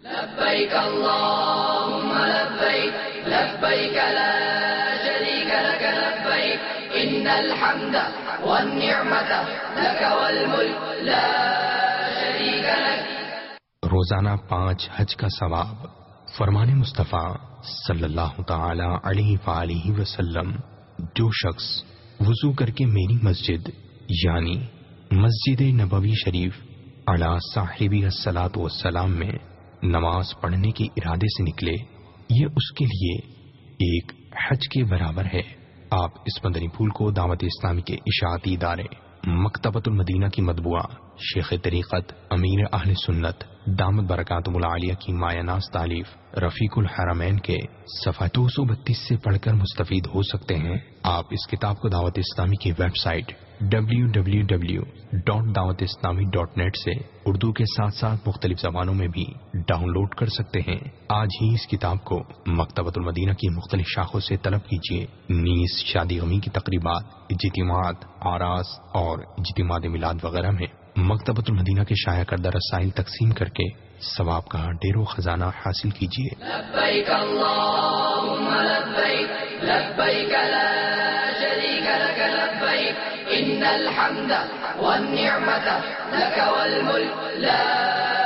لبیک اللہم لبیک لبیک لا شریک لک لبیک ان الحمد والنعمت لک والملک لا شریک لک۔ روزانہ 5 حج کا ثواب۔ فرمان مصطفیٰ صلی اللہ تعالی علیہ وآلہ وسلم، جو شخص وضو کر کے میری مسجد یعنی مسجد نبوی شریف علی صاحبی الصلاۃ والسلام میں نماز پڑھنے کے ارادے سے نکلے، یہ اس کے لیے ایک حج کے برابر ہے۔ آپ اس مدنی پھول کو دعوت اسلامی کے اشاعتی ادارے مکتبۃ المدینہ کی مطبوعہ شیخ طریقت امیر اہل سنت دامت برکاتہم العالیہ کی مایہ ناز تالیف رفیق الحرمین کے صفحہ 232 سے پڑھ کر مستفید ہو سکتے ہیں۔ آپ اس کتاب کو دعوت اسلامی کی ویب سائٹ www.dawatislami.net سے اردو کے ساتھ ساتھ مختلف زبانوں میں بھی ڈاؤن لوڈ کر سکتے ہیں۔ آج ہی اس کتاب کو مکتبۃ المدینہ کی مختلف شاخوں سے طلب کیجیے۔ نیز شادی غمی کی تقریبات، اجتماعات، آراس اور اجتماعات میلاد وغیرہ میں مکتبۃ المدینہ کے شائع کردہ رسائل تقسیم کر کے ثواب کا ڈھیر و خزانہ حاصل کیجیے۔ لبیک اللہم لبیک لبیک لا شریک لک لبیک ان الحمد والنعمت لک والملک لا